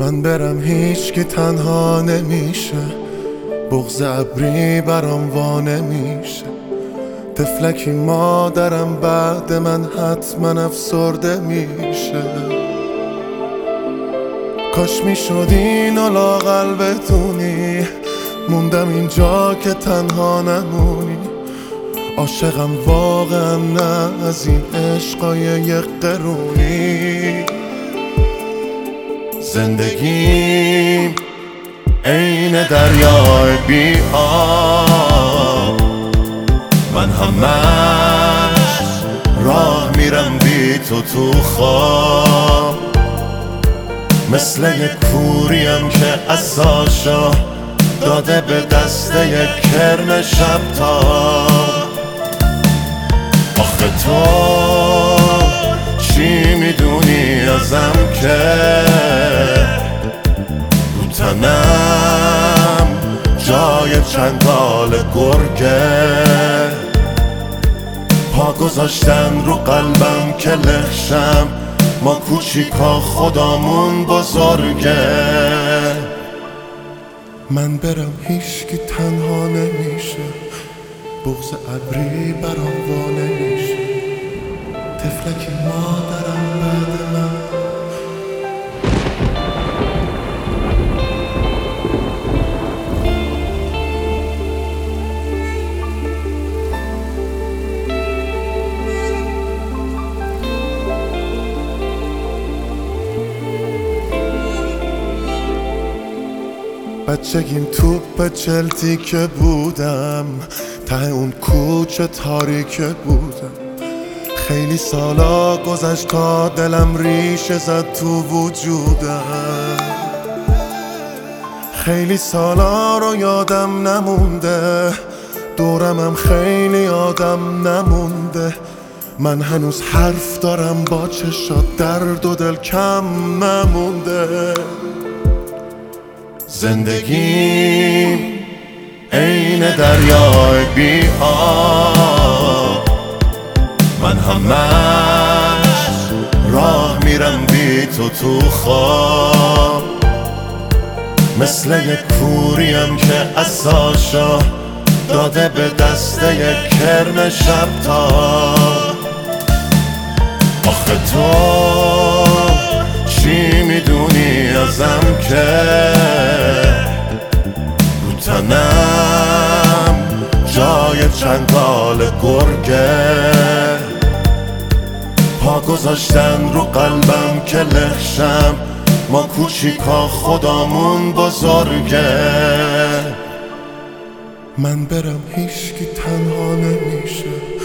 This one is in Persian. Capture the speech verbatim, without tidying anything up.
من برم هیچ که تنها نمیشه، بغض ابری برام وا نمیشه. طفلکی مادرم بعد من حتما افسرده میشه. کاش میشد اینو لااقل بدونی، موندم اینجا که تنها نمونی. عاشقم واقعا نه از این عشقای یک قرونی. زندگیم عین دریای بی آب، من همش راه میرم بی تو تو خواب. مثل یک کوریم که عصاشو داده به دست یک کرم شبتاب. آخه تو چی میدونی ازم که رو تنم جای چنگال گرگه؟ پا گذاشتن رو قلبم که لخشم، ما کوچیکا خدامون بزرگه. من برم هیچکی تنها نمیشه، بغض ابری برام وا نمیشه. طفلکی مادرم بعد من. بچگیم توپ چلتی که بودم، ته اون کوچه تاریکه بودم. خیلی سالا گذشت تا دلم ریشه زد تو وجودم. خیلی سالا رو یادم نمونده، دورمم خیلی آدم نمونده. من هنوز حرف دارم با چشات، درد و دل کم نمونده. زندگیم عین دریای بی آب، من همش راه میرم بی تو تو خواب. مثل یک کوریم که عصاشو داده به دست یک کرم شبتاب. آخه تو چی میدونی ازم که رو تنم جای چنگال گرگه؟ پا گذاشتن رو قلبم که لخشم، ما کوچیکا خدامون بزرگه. من برم هیچکی تنها نمیشه،